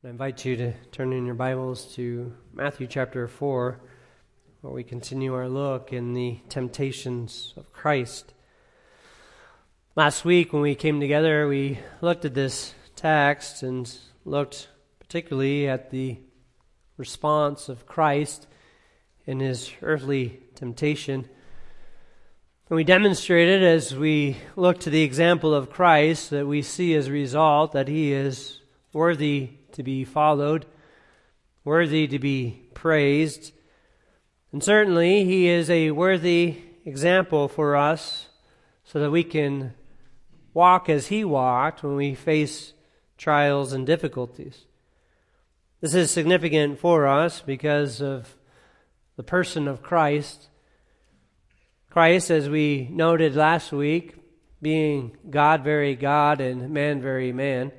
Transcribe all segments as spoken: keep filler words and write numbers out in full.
I invite you to turn in your Bibles to Matthew chapter four, where we continue our look in the temptations of Christ. Last week when we came together, we looked at this text and looked particularly at the response of Christ in his earthly temptation. And we demonstrated as we look to the example of Christ that we see as a result that he is worthy to be followed, worthy to be praised. And certainly he is a worthy example for us so that we can walk as he walked when we face trials and difficulties. This is significant for us because of the person of Christ. Christ, as we noted last week, being God very God and man very man,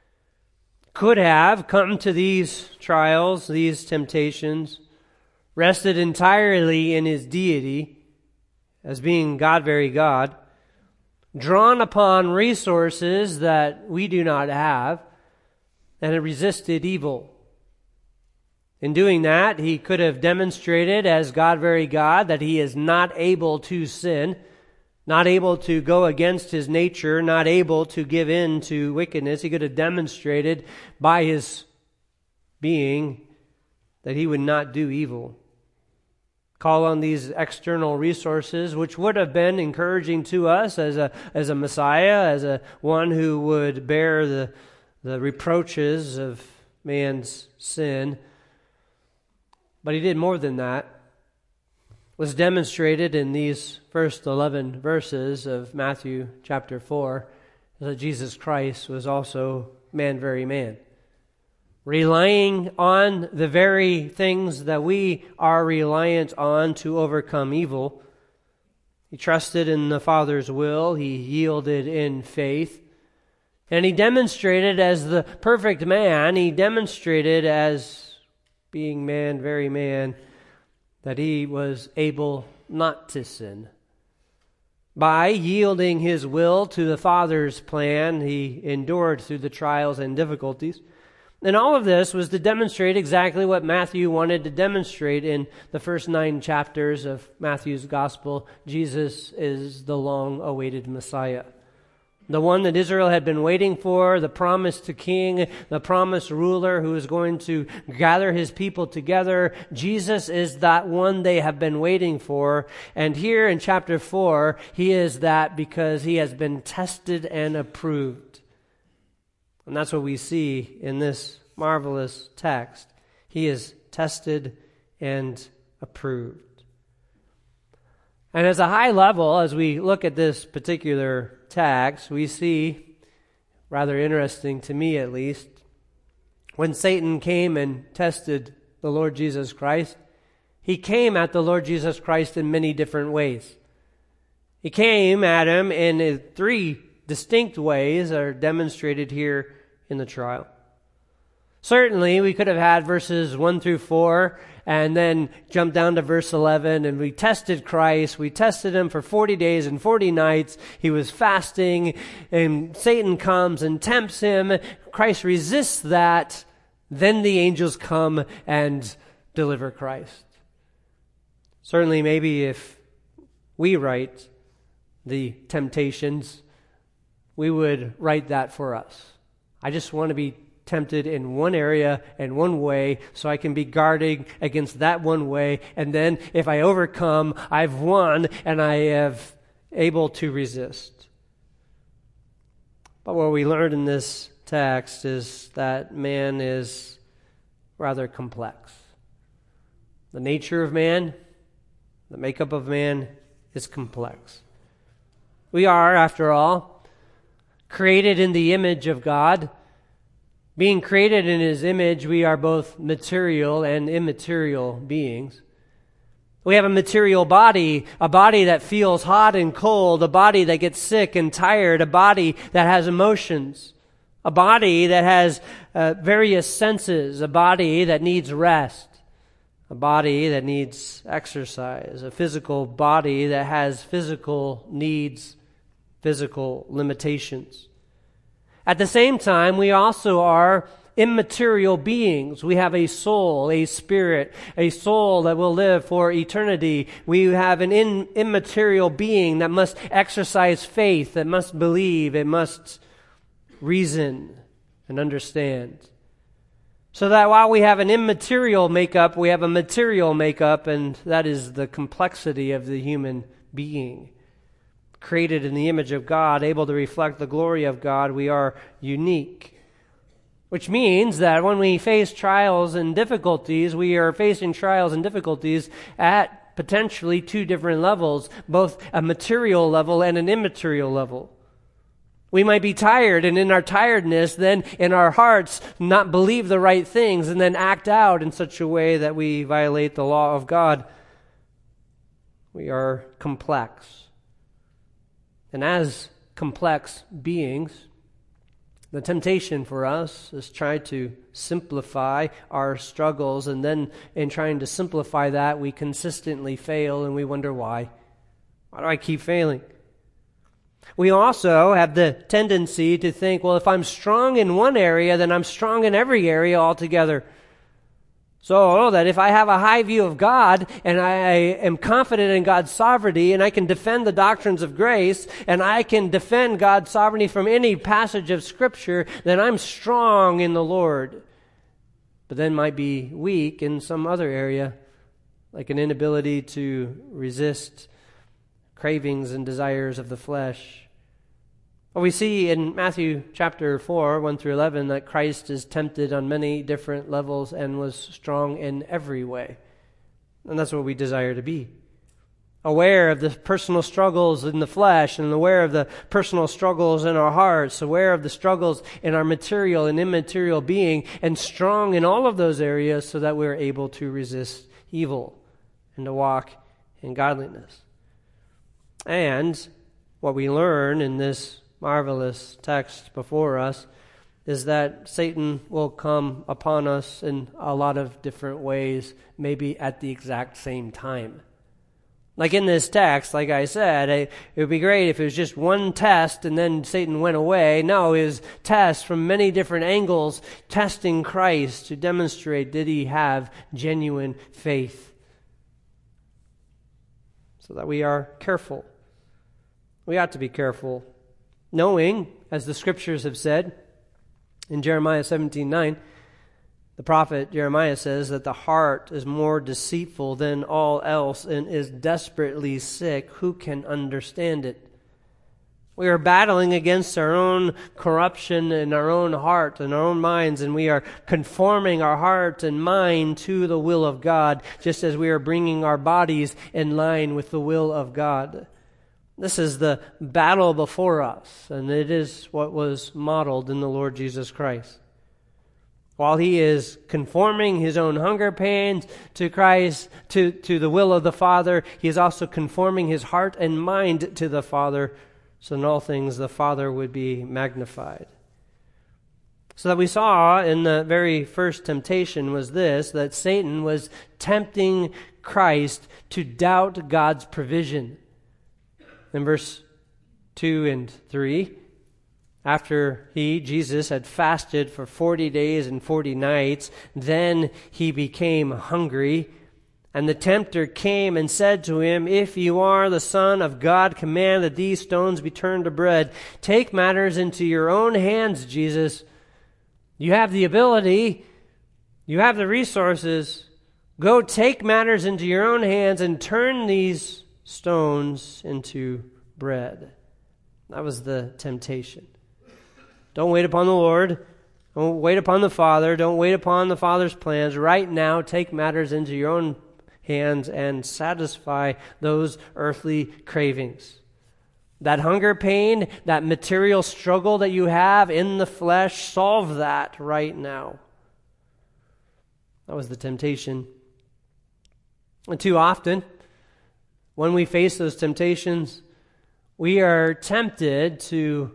could have come to these trials, these temptations, rested entirely in his deity as being God very God, drawn upon resources that we do not have, and it resisted evil. In doing that, he could have demonstrated as God very God that he is not able to sin, not able to go against his nature, not able to give in to wickedness. He could have demonstrated by his being that he would not do evil. Call on these external resources, which would have been encouraging to us as a as a Messiah, as a one who would bear the the reproaches of man's sin. But he did more than that. Was demonstrated in these first eleven verses of Matthew chapter four, that Jesus Christ was also man very man. Relying on the very things that we are reliant on to overcome evil. He trusted in the Father's will. He yielded in faith. And he demonstrated as the perfect man, he demonstrated as being man very man, that he was able not to sin. By yielding his will to the Father's plan, he endured through the trials and difficulties. And all of this was to demonstrate exactly what Matthew wanted to demonstrate in the first nine chapters of Matthew's Gospel. Jesus is the long-awaited Messiah. The one that Israel had been waiting for, the promised king, the promised ruler who is going to gather his people together. Jesus is that one they have been waiting for. And here in chapter four, he is that because he has been tested and approved. And that's what we see in this marvelous text. He is tested and approved. And as a high level, as we look at this particular text, we see, rather interesting to me at least, when Satan came and tested the Lord Jesus Christ, he came at the Lord Jesus Christ in many different ways. He came at him in three distinct ways that are demonstrated here in the trial. Certainly, we could have had verses one through four and then jump down to verse eleven, and we tested Christ. We tested him for forty days and forty nights. He was fasting, and Satan comes and tempts him. Christ resists that. Then the angels come and deliver Christ. Certainly, maybe if we write the temptations, we would write that for us. I just want to be tempted in one area and one way so I can be guarding against that one way, and then if I overcome, I've won and I have able to resist. But what we learned in this text is that man is rather complex. The nature of man, the makeup of man is complex. We are, after all, created in the image of God. Being created in his image, we are both material and immaterial beings. We have a material body, a body that feels hot and cold, a body that gets sick and tired, a body that has emotions, a body that has uh, various senses, a body that needs rest, a body that needs exercise, a physical body that has physical needs, physical limitations. At the same time, we also are immaterial beings. We have a soul, a spirit, a soul that will live for eternity. We have an in, immaterial being that must exercise faith, that must believe, it must reason and understand. So that while we have an immaterial makeup, we have a material makeup, and that is the complexity of the human being. Created in the image of God, able to reflect the glory of God, we are unique. Which means that when we face trials and difficulties, we are facing trials and difficulties at potentially two different levels, both a material level and an immaterial level. We might be tired, and in our tiredness, then in our hearts, not believe the right things, and then act out in such a way that we violate the law of God. We are complex. And as complex beings, the temptation for us is try to simplify our struggles, and then in trying to simplify that, we consistently fail, and we wonder why. Why do I keep failing? We also have the tendency to think, well, if I'm strong in one area, then I'm strong in every area altogether. So that if I have a high view of God, and I am confident in God's sovereignty, and I can defend the doctrines of grace, and I can defend God's sovereignty from any passage of Scripture, then I'm strong in the Lord. But then might be weak in some other area, like an inability to resist cravings and desires of the flesh. Well, we see in Matthew chapter four, one through eleven, that Christ is tempted on many different levels and was strong in every way. And that's what we desire to be. Aware of the personal struggles in the flesh, and aware of the personal struggles in our hearts, aware of the struggles in our material and immaterial being, and strong in all of those areas so that we're able to resist evil and to walk in godliness. And what we learn in this marvelous text before us is that Satan will come upon us in a lot of different ways, maybe at the exact same time. Like in this text, like I said, it would be great if it was just one test and then Satan went away. No, it was tests from many different angles, testing Christ to demonstrate, did he have genuine faith? So that we are careful. We ought to be careful, knowing, as the Scriptures have said, in Jeremiah seventeen nine, the prophet Jeremiah says that the heart is more deceitful than all else and is desperately sick. Who can understand it? We are battling against our own corruption in our own heart and our own minds, and we are conforming our heart and mind to the will of God, just as we are bringing our bodies in line with the will of God. This is the battle before us, and it is what was modeled in the Lord Jesus Christ. While he is conforming his own hunger pains to Christ, to, to the will of the Father, he is also conforming his heart and mind to the Father, so in all things the Father would be magnified. So that we saw in the very first temptation was this, that Satan was tempting Christ to doubt God's provision. In verse two and three, after he, Jesus, had fasted for forty days and forty nights, then he became hungry. And the tempter came and said to him, "If you are the Son of God, command that these stones be turned to bread." Take matters into your own hands, Jesus. You have the ability. You have the resources. Go take matters into your own hands and turn these stones into bread. That was the temptation. Don't wait upon the Lord. Don't wait upon the Father. Don't wait upon the Father's plans. Right now, take matters into your own hands and satisfy those earthly cravings. That hunger pain, that material struggle that you have in the flesh, solve that right now. That was the temptation. And too often, when we face those temptations, we are tempted to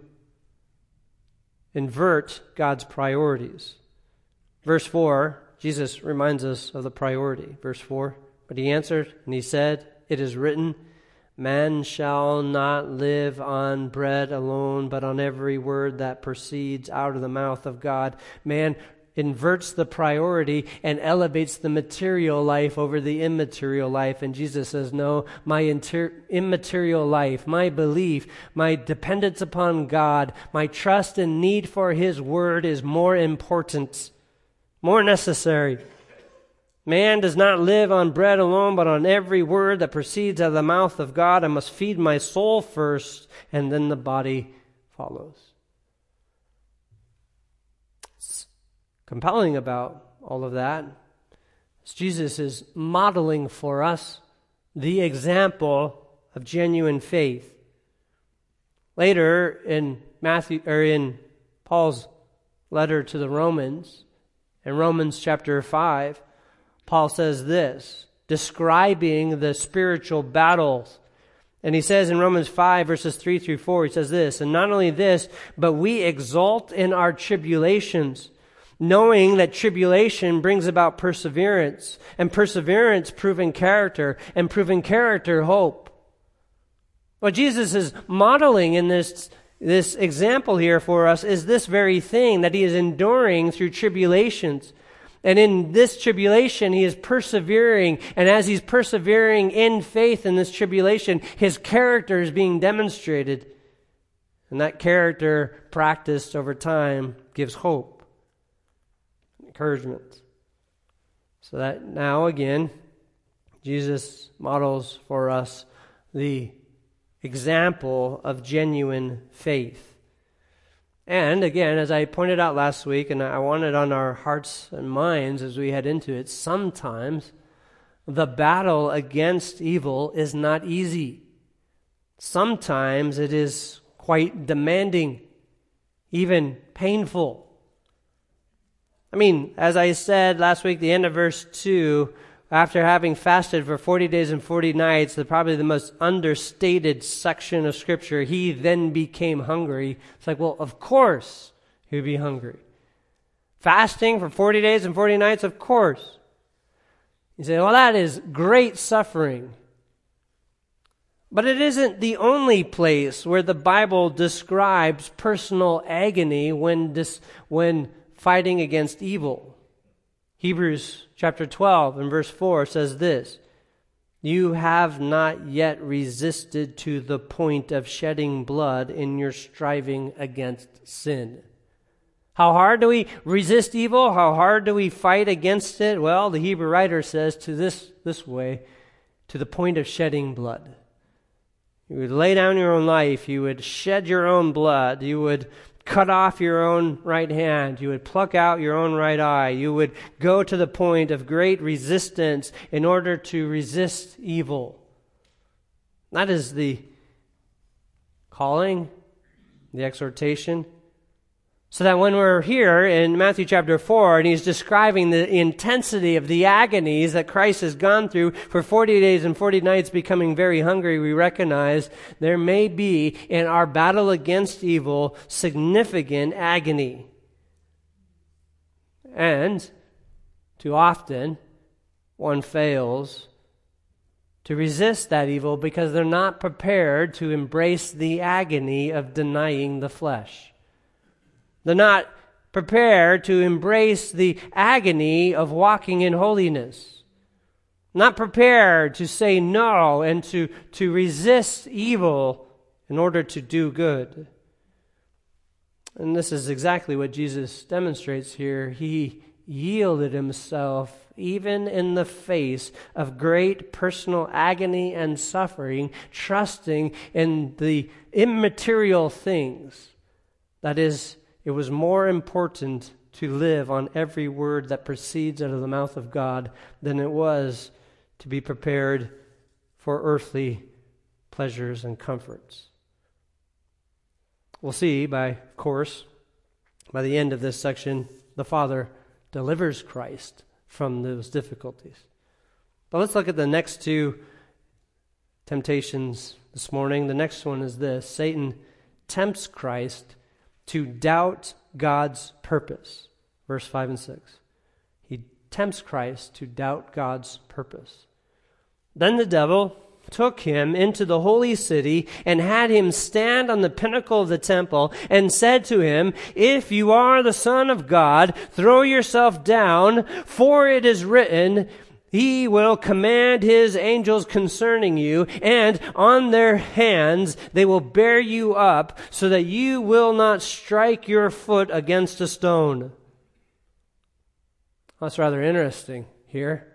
invert God's priorities. Verse four, Jesus reminds us of the priority. Verse four, but he answered and he said, "It is written, man shall not live on bread alone, but on every word that proceeds out of the mouth of God." Man inverts the priority and elevates the material life over the immaterial life. And Jesus says, no, my inter- immaterial life, my belief, my dependence upon God, my trust and need for His Word is more important, more necessary. Man does not live on bread alone, but on every word that proceeds out of the mouth of God. I must feed my soul first, and then the body follows. Compelling about all of that is Jesus is modeling for us the example of genuine faith. Later in Matthew or in Paul's letter to the Romans, in Romans chapter five, Paul says this, describing the spiritual battles. And he says in Romans five, verses three through four, he says this, and not only this, but we exult in our tribulations, knowing that tribulation brings about perseverance, and perseverance proven character, and proven character hope. What Jesus is modeling in this, this example here for us is this very thing, that He is enduring through tribulations. And in this tribulation, He is persevering. And as He's persevering in faith in this tribulation, His character is being demonstrated. And that character practiced over time gives hope, encouragement. So that now again, Jesus models for us the example of genuine faith. And again, as I pointed out last week, and I want it on our hearts and minds as we head into it, sometimes the battle against evil is not easy. Sometimes it is quite demanding, even painful. I mean, as I said last week, the end of verse two, after having fasted for forty days and forty nights, the probably the most understated section of Scripture, He then became hungry. It's like, well, of course He would be hungry. Fasting for forty days and forty nights, of course. You say, well, that is great suffering. But it isn't the only place where the Bible describes personal agony when dis- when fighting against evil. Hebrews chapter twelve and verse four says this, you have not yet resisted to the point of shedding blood in your striving against sin. How hard do we resist evil? How hard do we fight against it? Well, the Hebrew writer says to this, this way, to the point of shedding blood. You would lay down your own life. You would shed your own blood. You would cut off your own right hand. You would pluck out your own right eye. You would go to the point of great resistance in order to resist evil. That is the calling, the exhortation. So that when we're here in Matthew chapter four, and He's describing the intensity of the agonies that Christ has gone through for forty days and forty nights, becoming very hungry, we recognize there may be in our battle against evil significant agony. And too often, one fails to resist that evil because they're not prepared to embrace the agony of denying the flesh. They're not prepared to embrace the agony of walking in holiness. Not prepared to say no and to, to resist evil in order to do good. And this is exactly what Jesus demonstrates here. He yielded Himself even in the face of great personal agony and suffering, trusting in the immaterial things. That is, it was more important to live on every word that proceeds out of the mouth of God than it was to be prepared for earthly pleasures and comforts. We'll see, by of course, by the end of this section, the Father delivers Christ from those difficulties. But let's look at the next two temptations this morning. The next one is this. Satan tempts Christ to doubt God's purpose. Verse five and six. He tempts Christ to doubt God's purpose. Then the devil, took him into the holy city and had him stand on the pinnacle of the temple and said to him, "If you are the Son of God, throw yourself down, for it is written, He will command His angels concerning you, and on their hands they will bear you up, so that you will not strike your foot against a stone." That's rather interesting here.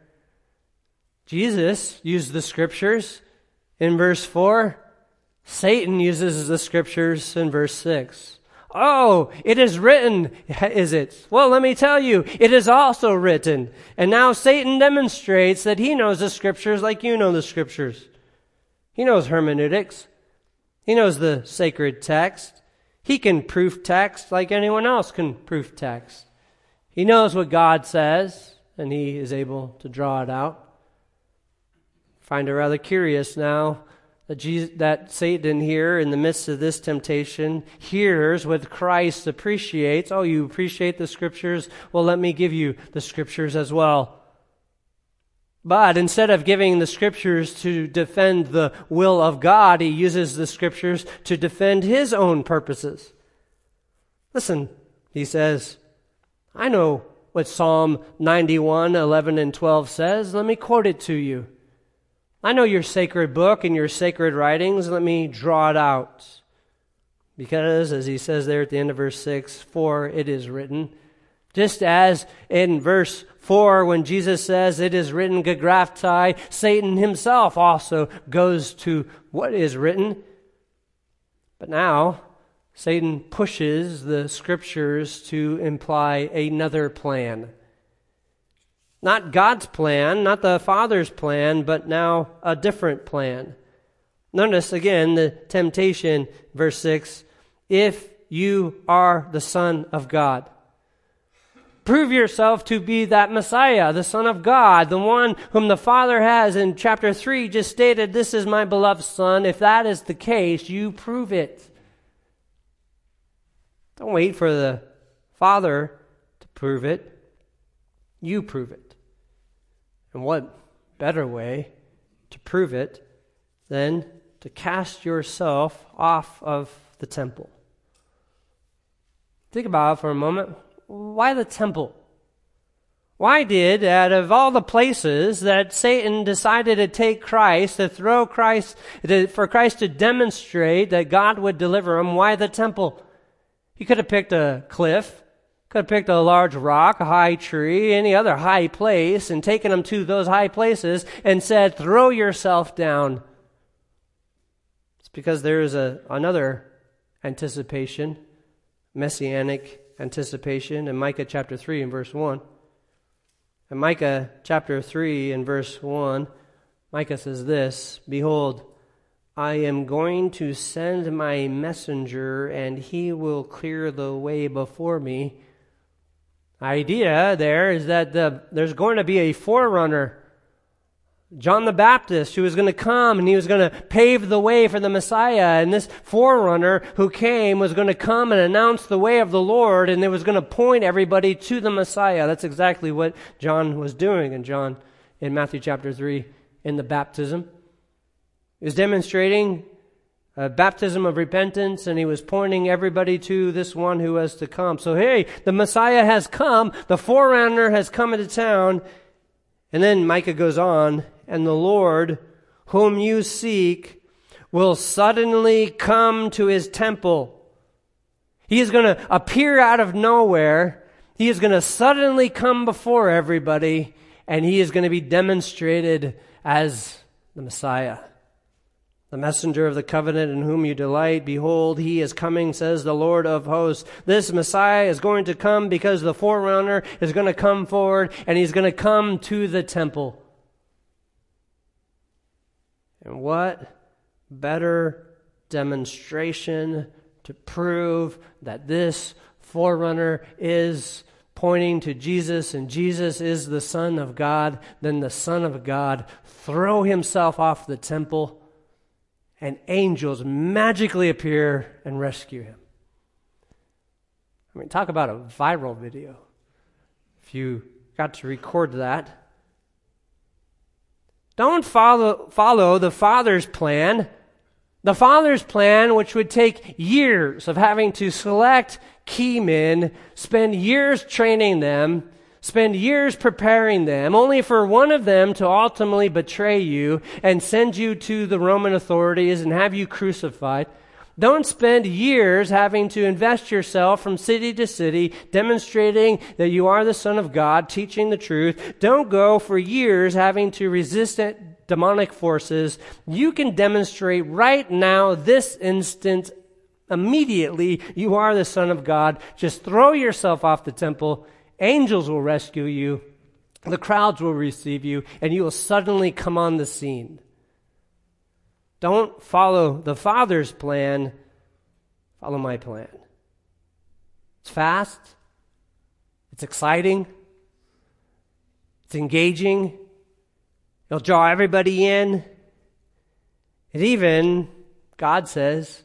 Jesus used the scriptures in verse four. Satan uses the scriptures in verse six. Oh, it is written, is it? Well, let me tell you, it is also written. And now Satan demonstrates that he knows the scriptures like you know the scriptures. He knows hermeneutics. He knows the sacred text. He can proof text like anyone else can proof text. He knows what God says, and he is able to draw it out. Find it rather curious now that, Jesus, that Satan here in the midst of this temptation hears what Christ appreciates. Oh, you appreciate the scriptures? Well, let me give you the scriptures as well. But instead of giving the scriptures to defend the will of God, he uses the scriptures to defend his own purposes. Listen, he says, I know what Psalm ninety-one, eleven and twelve says. Let me quote it to you. I know your sacred book and your sacred writings. Let me draw it out. Because, as he says there at the end of verse six, for it is written. Just as in verse four, when Jesus says, it is written, gegraptai, Satan himself also goes to what is written. But now, Satan pushes the scriptures to imply another plan. Not God's plan, not the Father's plan, but now a different plan. Notice again the temptation, verse six, if you are the Son of God. Prove yourself to be that Messiah, the Son of God, the one whom the Father has in chapter three just stated, this is my beloved Son. If that is the case, you prove it. Don't wait for the Father to prove it. You prove it. And what better way to prove it than to cast yourself off of the temple? Think about it for a moment. Why the temple? Why did, out of all the places that Satan decided to take Christ, to throw Christ, to, for Christ to demonstrate that God would deliver him, why the temple? He could have picked a cliff. Could have picked a large rock, a high tree, any other high place, and taken them to those high places and said, throw yourself down. It's because there is a, another anticipation, messianic anticipation in Micah chapter three and verse one. In Micah chapter three and verse one, Micah says this, behold, I am going to send my messenger, and he will clear the way before me. Idea there is that the, there's going to be a forerunner, John the Baptist, who was going to come and he was going to pave the way for the Messiah. And this forerunner who came was going to come and announce the way of the Lord, and it was going to point everybody to the Messiah. That's exactly what John was doing in John in Matthew chapter three in the baptism. He was demonstrating a baptism of repentance, and he was pointing everybody to this one who was to come. So, hey, the Messiah has come. The forerunner has come into town. And then Micah goes on, and the Lord, whom you seek, will suddenly come to his temple. He is going to appear out of nowhere. He is going to suddenly come before everybody, and he is going to be demonstrated as the Messiah. The messenger of the covenant in whom you delight, behold, he is coming, says the Lord of hosts. This Messiah is going to come because the forerunner is going to come forward, and he's going to come to the temple. And what better demonstration to prove that this forerunner is pointing to Jesus, and Jesus is the Son of God than the Son of God throw himself off the temple, and angels magically appear and rescue him. I mean, talk about a viral video. If you got to record that. Don't follow, follow the Father's plan. The Father's plan, which would take years of having to select key men, spend years training them, spend years preparing them, only for one of them to ultimately betray you and send you to the Roman authorities and have you crucified. Don't spend years having to invest yourself from city to city, demonstrating that you are the Son of God, teaching the truth. Don't go for years having to resist demonic forces. You can demonstrate right now, this instant, immediately, you are the Son of God. Just throw yourself off the temple. Angels will rescue you. The crowds will receive you, and you will suddenly come on the scene. Don't follow the Father's plan. Follow my plan. It's fast. It's exciting. It's engaging. It'll draw everybody in. And even, God says,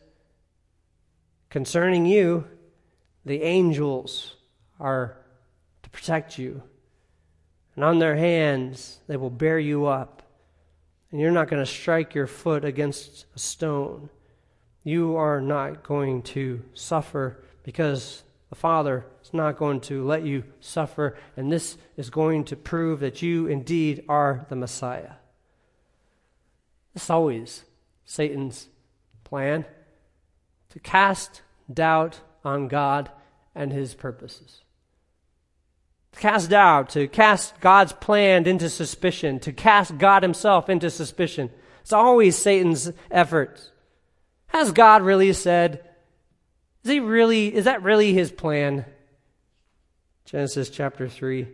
concerning you, the angels are to protect you. And on their hands, they will bear you up. And you're not going to strike your foot against a stone. You are not going to suffer because the Father is not going to let you suffer. And this is going to prove that you indeed are the Messiah. It's always Satan's plan to cast doubt on God and his purposes. To cast doubt, to cast God's plan into suspicion, to cast God himself into suspicion. It's always Satan's effort. Has God really said? Is he really, is that really his plan? Genesis chapter three.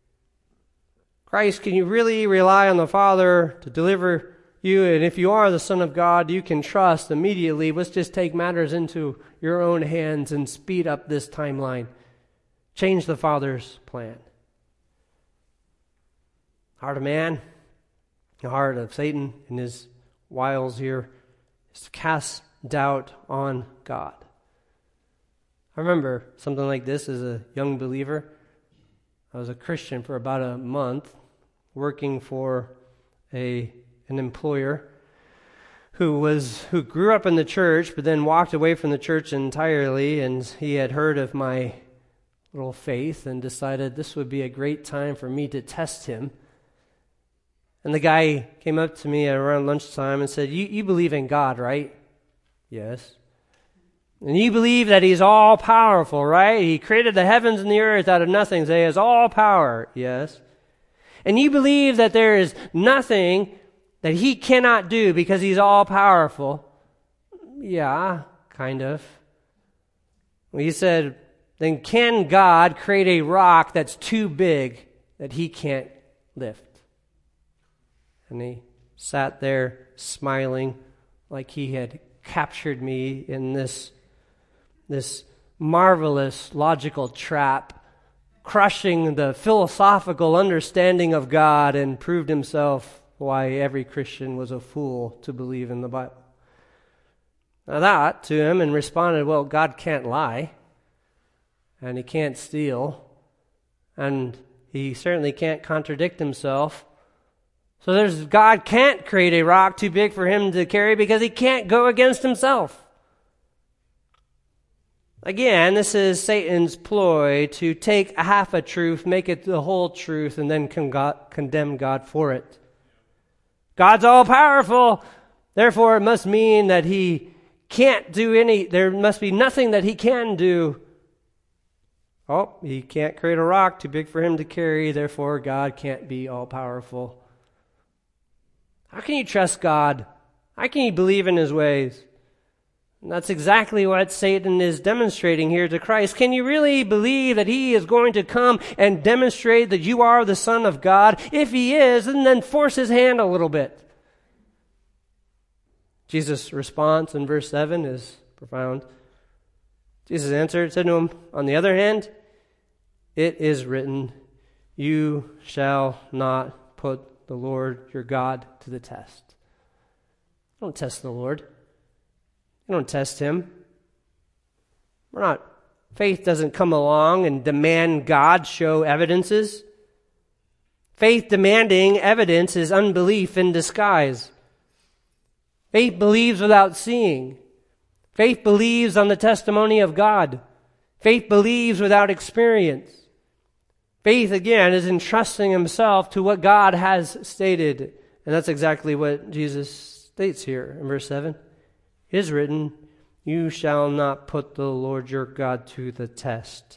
Christ, can you really rely on the Father to deliver you? And if you are the Son of God, you can trust immediately. Let's just take matters into your own hands and speed up this timeline. Change the Father's plan. Heart of man, the heart of Satan and his wiles here is to cast doubt on God. I remember something like this as a young believer. I was a Christian for about a month, working for a an employer who was who grew up in the church, but then walked away from the church entirely, and he had heard of my little faith and decided this would be a great time for me to test him. And the guy came up to me around lunchtime and said, you, you believe in God, right? Yes. And you believe that he's all-powerful, right? He created the heavens and the earth out of nothing, so he has all power. Yes. And you believe that there is nothing that he cannot do because he's all-powerful. Yeah, kind of. Well, he said, then can God create a rock that's too big that he can't lift? And he sat there smiling like he had captured me in this, this marvelous logical trap, crushing the philosophical understanding of God, and proved himself why every Christian was a fool to believe in the Bible. Now that to him and responded, well, God can't lie. And he can't steal, and he certainly can't contradict himself. So there's God can't create a rock too big for him to carry because he can't go against himself. Again, this is Satan's ploy to take a half a truth, make it the whole truth, and then con- God, condemn God for it. God's all-powerful, therefore it must mean that he can't do any, there must be nothing that he can do. Oh, he can't create a rock too big for him to carry, therefore God can't be all-powerful. How can you trust God? How can you believe in his ways? And that's exactly what Satan is demonstrating here to Christ. Can you really believe that he is going to come and demonstrate that you are the Son of God? If he is, and then force his hand a little bit. Jesus' response in verse seven is profound. Jesus answered, said to him, on the other hand, it is written, you shall not put the Lord your God to the test. Don't test the Lord. You don't test him. We're not, faith doesn't come along and demand God show evidences. Faith demanding evidence is unbelief in disguise. Faith believes without seeing. Faith believes on the testimony of God. Faith believes without experience. Faith, again, is entrusting himself to what God has stated. And that's exactly what Jesus states here in verse seven. It is written, "You shall not put the Lord your God to the test."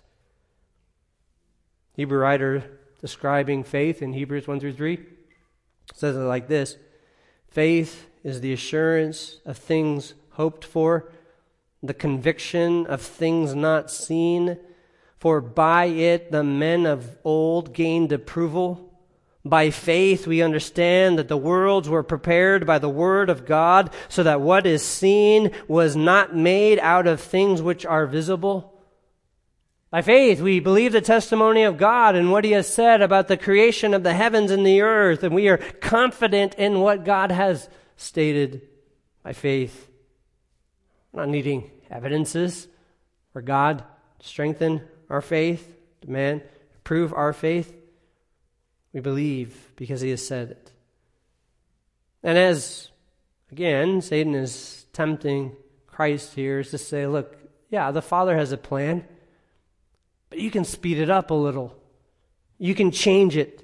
Hebrew writer describing faith in Hebrews one through three says it like this: faith is the assurance of things hoped for, the conviction of things not seen. For by it the men of old gained approval. By faith we understand that the worlds were prepared by the word of God, so that what is seen was not made out of things which are visible. By faith, we believe the testimony of God and what he has said about the creation of the heavens and the earth, and we are confident in what God has stated. By faith, we're not needing evidences for God to strengthen our faith, to man, to prove our faith. We believe because he has said it. And as, again, Satan is tempting Christ here, is to say, look, yeah, the Father has a plan, but you can speed it up a little. You can change it.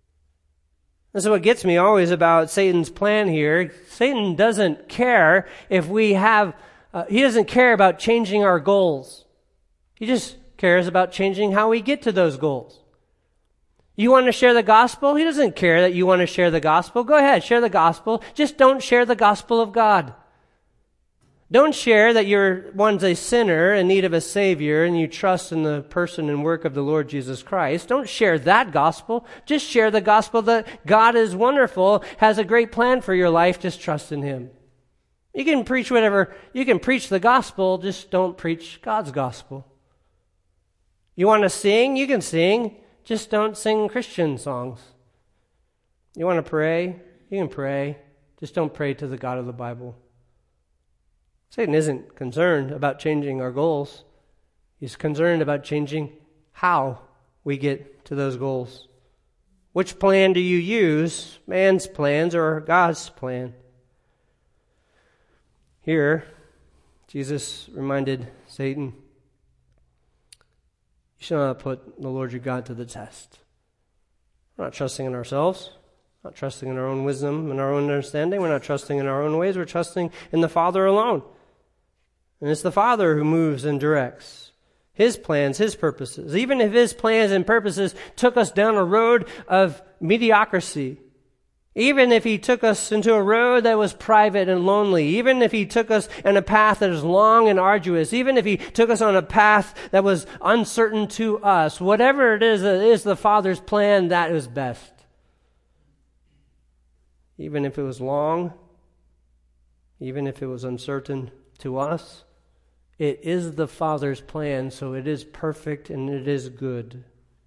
This is what gets me always about Satan's plan here. Satan doesn't care if we have, uh, he doesn't care about changing our goals. He just cares about changing how we get to those goals. You want to share the gospel? He doesn't care that you want to share the gospel. Go ahead, share the gospel. Just don't share the gospel of God. Don't share that you're one's a sinner in need of a Savior and you trust in the person and work of the Lord Jesus Christ. Don't share that gospel. Just share the gospel that God is wonderful, has a great plan for your life. Just trust in him. You can preach whatever, you can preach the gospel, just don't preach God's gospel. You want to sing? You can sing. Just don't sing Christian songs. You want to pray? You can pray. Just don't pray to the God of the Bible. Satan isn't concerned about changing our goals. He's concerned about changing how we get to those goals. Which plan do you use? Man's plans or God's plan? Here, Jesus reminded Satan, you shall not put the Lord your God to the test. We're not trusting in ourselves. Not trusting in our own wisdom and our own understanding. We're not trusting in our own ways. We're trusting in the Father alone. And it's the Father who moves and directs his plans, his purposes. Even if his plans and purposes took us down a road of mediocrity, even if he took us into a road that was private and lonely, even if he took us in a path that is long and arduous, even if he took us on a path that was uncertain to us, whatever it is that is the Father's plan, that is best. Even if it was long, even if it was uncertain to us, it is the Father's plan, so it is perfect and it is good.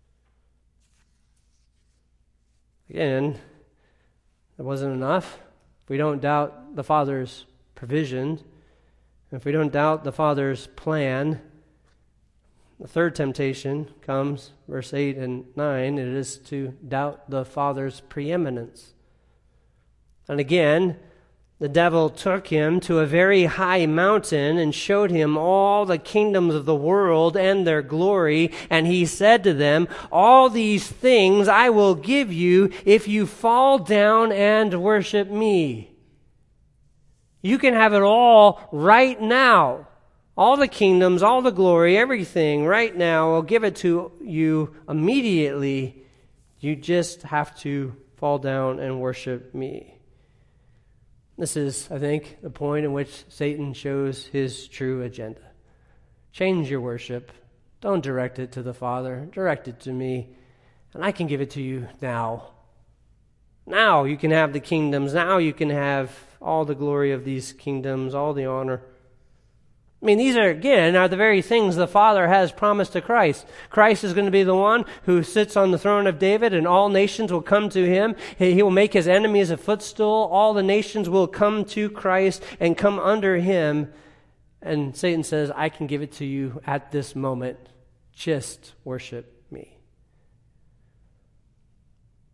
Again, it wasn't enough. If we don't doubt the Father's provision, if we don't doubt the Father's plan, the third temptation comes, verse eight and nine, it is to doubt the Father's preeminence. And again, the devil took him to a very high mountain and showed him all the kingdoms of the world and their glory. And he said to them, all these things I will give you if you fall down and worship me. You can have it all right now. All the kingdoms, all the glory, everything right now. I'll give it to you immediately. You just have to fall down and worship me. This is, I think, the point in which Satan shows his true agenda. Change your worship. Don't direct it to the Father. Direct it to me, and I can give it to you now. Now you can have the kingdoms. Now you can have all the glory of these kingdoms, all the honor. I mean, these are, again, are the very things the Father has promised to Christ. Christ is going to be the one who sits on the throne of David, and all nations will come to him. He will make his enemies a footstool. All the nations will come to Christ and come under him. And Satan says, I can give it to you at this moment. Just worship me.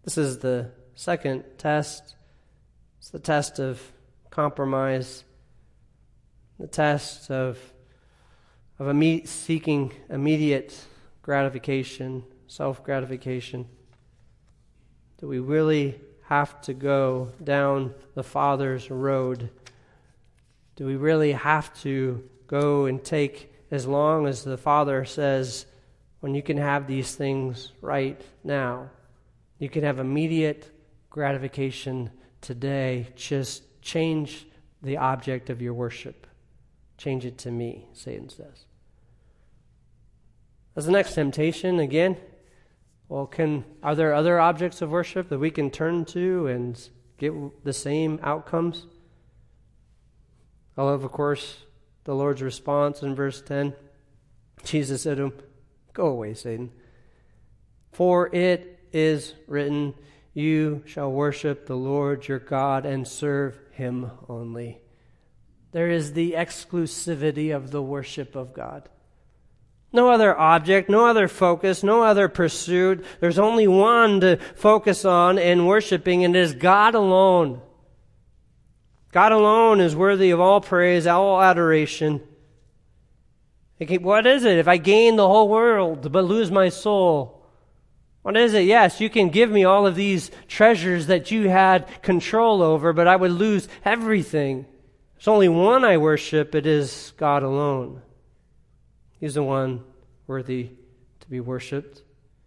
This is the second test. It's the test of compromise, the test of, of imme- seeking immediate gratification, self-gratification. Do we really have to go down the Father's road? Do we really have to go and take as long as the Father says, when you can have these things right now? You can have immediate gratification today. Just change the object of your worship. Change it to me, Satan says. As the next temptation, again, well, can are there other objects of worship that we can turn to and get the same outcomes? I love, of course, the Lord's response in verse ten. Jesus said to him, "Go away, Satan. For it is written, you shall worship the Lord your God and serve him only." There is the exclusivity of the worship of God. No other object, no other focus, no other pursuit. There's only one to focus on in worshiping, and it is God alone. God alone is worthy of all praise, all adoration. Okay, what is it if I gain the whole world but lose my soul? What is it? Yes, you can give me all of these treasures that you had control over, but I would lose everything. There's only one I worship. It is God alone. He's the one worthy to be worshipped.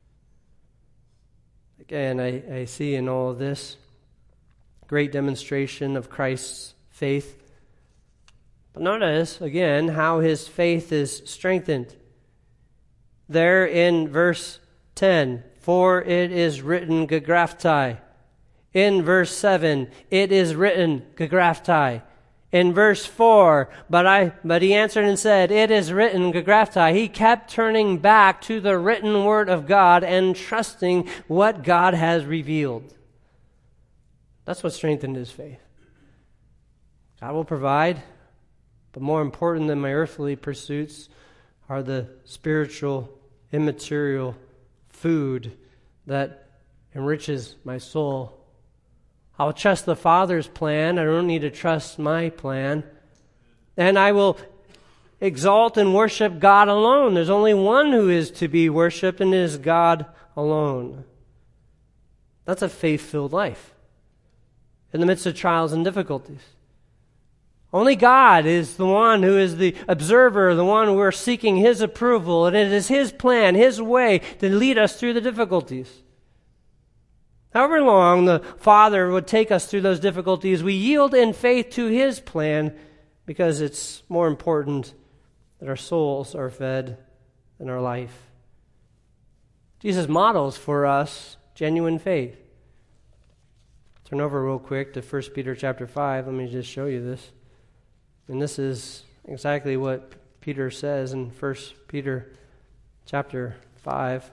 Again, I, I see in all of this great demonstration of Christ's faith. But notice, again, how his faith is strengthened. There in verse ten, for it is written, gegraftai. In verse seven, it is written, gegraftai. In verse four, but I, but he answered and said, it is written, gegraftai. He kept turning back to the written word of God and trusting what God has revealed. That's what strengthened his faith. God will provide, but more important than my earthly pursuits are the spiritual, immaterial food that enriches my soul. I'll trust the Father's plan. I don't need to trust my plan. And I will exalt and worship God alone. There's only one who is to be worshipped, and it is God alone. That's a faith-filled life in the midst of trials and difficulties. Only God is the one who is the observer, the one who we're seeking his approval, and it is his plan, his way to lead us through the difficulties. However long the Father would take us through those difficulties, we yield in faith to his plan because it's more important that our souls are fed than our life. Jesus models for us genuine faith. Turn over real quick to First Peter chapter five. Let me just show you this. And this is exactly what Peter says in First Peter chapter five.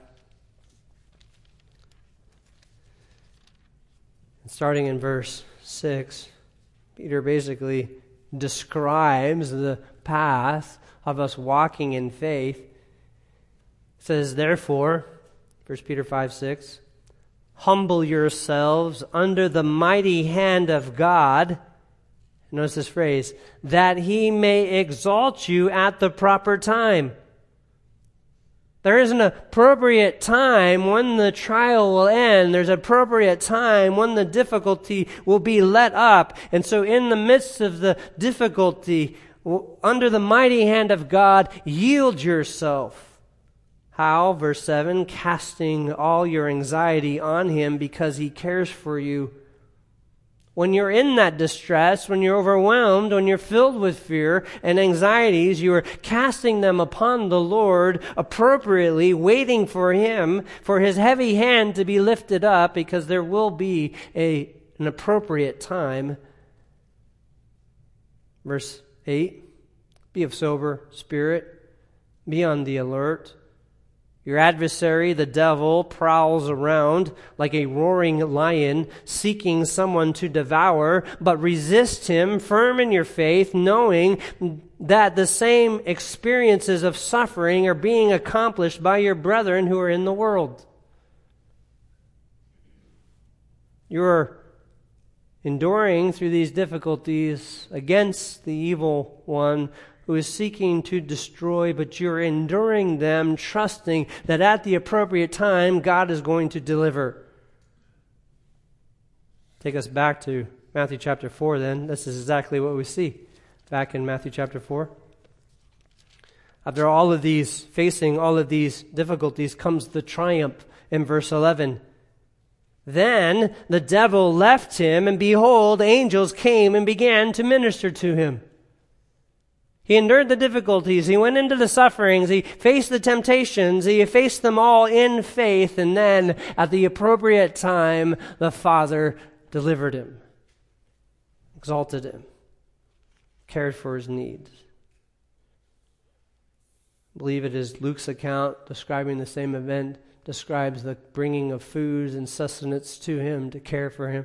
Starting in verse six, Peter basically describes the path of us walking in faith. It says, therefore, First Peter five six, humble yourselves under the mighty hand of God. Notice this phrase, that he may exalt you at the proper time. There is an appropriate time when the trial will end. There's an appropriate time when the difficulty will be let up. And so in the midst of the difficulty, under the mighty hand of God, yield yourself. How? Verse seven, casting all your anxiety on him because he cares for you. When you're in that distress, when you're overwhelmed, when you're filled with fear and anxieties, you are casting them upon the Lord appropriately, waiting for him, for his heavy hand to be lifted up, because there will be a, an appropriate time. Verse eight, be of sober spirit, be on the alert. Your adversary, the devil, prowls around like a roaring lion, seeking someone to devour, but resist him, firm in your faith, knowing that the same experiences of suffering are being accomplished by your brethren who are in the world. You're enduring through these difficulties against the evil one who is seeking to destroy, but you're enduring them, trusting that at the appropriate time, God is going to deliver. Take us back to Matthew chapter four then. This is exactly what we see back in Matthew chapter four. After all of these, facing all of these difficulties, comes the triumph in verse eleven. Then the devil left him, and behold, angels came and began to minister to him. He endured the difficulties. He went into the sufferings. He faced the temptations. He faced them all in faith. And then, at the appropriate time, the Father delivered him, exalted him, cared for his needs. I believe it is Luke's account describing the same event, describes the bringing of food and sustenance to him to care for him.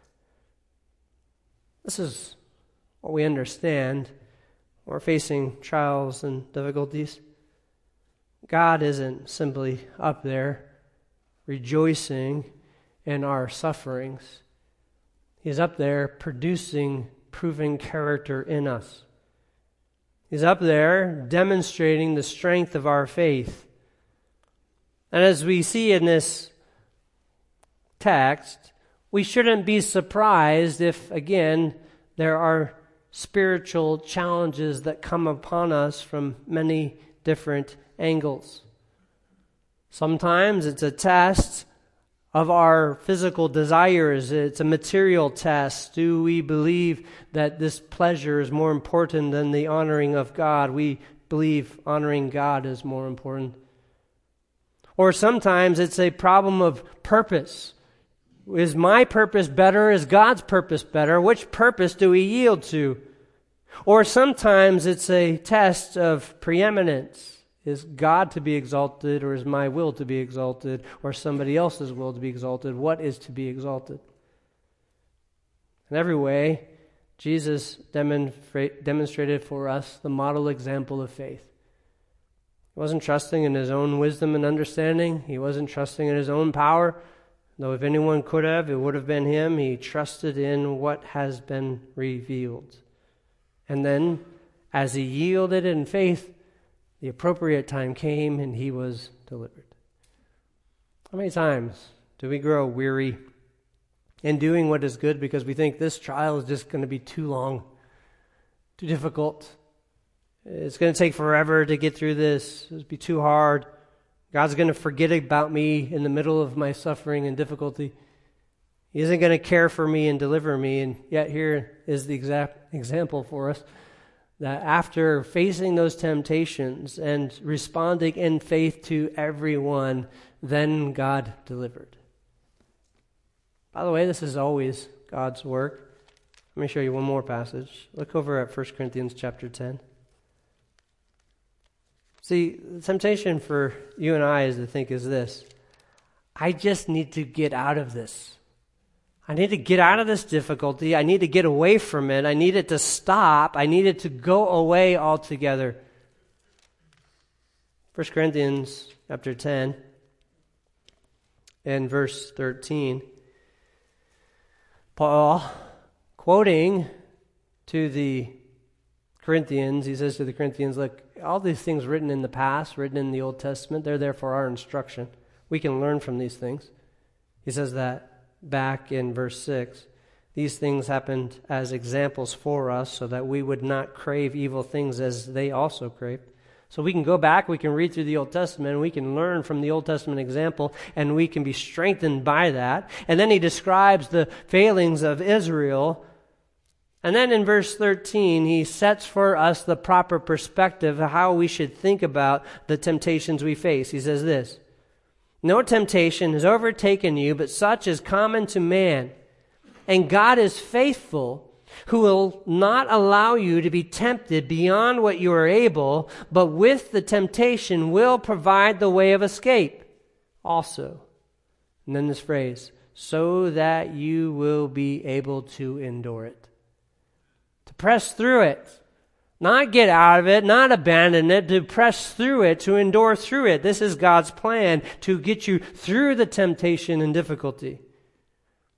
This is what we understand. We're facing trials and difficulties. God isn't simply up there rejoicing in our sufferings. He's up there producing proven character in us. He's up there demonstrating the strength of our faith. And as we see in this text, we shouldn't be surprised if, again, there are spiritual challenges that come upon us from many different angles. Sometimes it's a test of our physical desires. It's a material test. Do we believe that this pleasure is more important than the honoring of God? We believe honoring God is more important. Or sometimes it's a problem of purpose. Is my purpose better? Is God's purpose better? Which purpose do we yield to? Or sometimes it's a test of preeminence. Is God to be exalted, or is my will to be exalted, or somebody else's will to be exalted? What is to be exalted? In every way, Jesus demonstrated for us the model example of faith. He wasn't trusting in his own wisdom and understanding. He wasn't trusting in his own power. Though if anyone could have, it would have been him. He trusted in what has been revealed. And then, as he yielded in faith, the appropriate time came and he was delivered. How many times do we grow weary in doing what is good because we think this trial is just going to be too long, too difficult? It's going to take forever to get through this. It'll be too hard. God's going to forget about me in the middle of my suffering and difficulty. He isn't going to care for me and deliver me. And yet here is the exact example for us that after facing those temptations and responding in faith to everyone, then God delivered. By the way, this is always God's work. Let me show you one more passage. Look over at First Corinthians chapter ten. See, the temptation for you and I is to think is this: I just need to get out of this. I need to get out of this difficulty. I need to get away from it. I need it to stop. I need it to go away altogether. First Corinthians chapter ten and verse thirteen. Paul, quoting to the Corinthians, he says to the Corinthians, look, all these things written in the past, written in the Old Testament, they're there for our instruction. We can learn from these things. He says that back in verse six. These things happened as examples for us so that we would not crave evil things as they also craved. So we can go back, we can read through the Old Testament, and we can learn from the Old Testament example, and we can be strengthened by that. And then he describes the failings of Israel. And then in verse thirteen, he sets for us the proper perspective of how we should think about the temptations we face. He says this: no temptation has overtaken you, but such is common to man. And God is faithful, who will not allow you to be tempted beyond what you are able, but with the temptation will provide the way of escape also. And then this phrase, so that you will be able to endure it. To press through it. Not get out of it, not abandon it, to press through it, to endure through it. This is God's plan, to get you through the temptation and difficulty.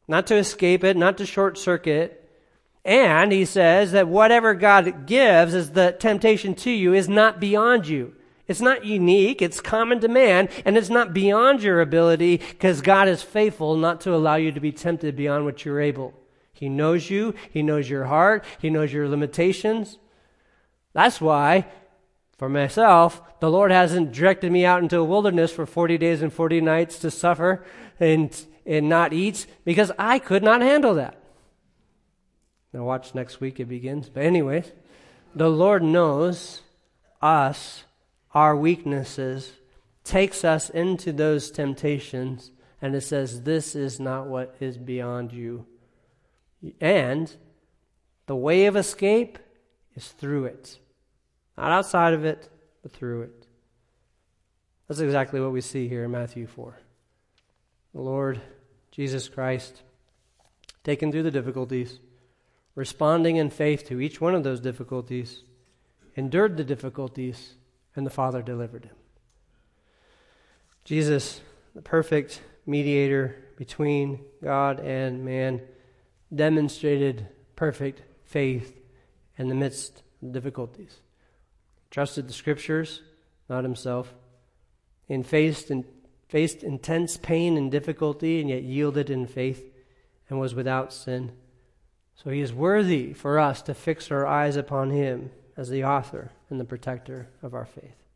not to escape it, not to short circuit. And he says that whatever God gives as the temptation to you is not beyond you. It's not unique, it's common to man, and it's not beyond your ability because God is faithful not to allow you to be tempted beyond what you're able. He knows you, He knows your heart, He knows your limitations. That's why, for myself, the Lord hasn't directed me out into a wilderness for forty days and forty nights to suffer and, and not eat, because I could not handle that. Now watch next week, it begins. But anyways, the Lord knows us, our weaknesses, takes us into those temptations, and it says, this is not what is beyond you. And the way of escape is through it. Not outside of it, but through it. That's exactly what we see here in Matthew four. The Lord Jesus Christ, taken through the difficulties, responding in faith to each one of those difficulties, endured the difficulties, and the Father delivered him. Jesus, the perfect mediator between God and man, demonstrated perfect faith in the midst of difficulties. Trusted the Scriptures, not himself, and faced, and faced intense pain and difficulty, and yet yielded in faith and was without sin. So he is worthy for us to fix our eyes upon him as the author and the protector of our faith.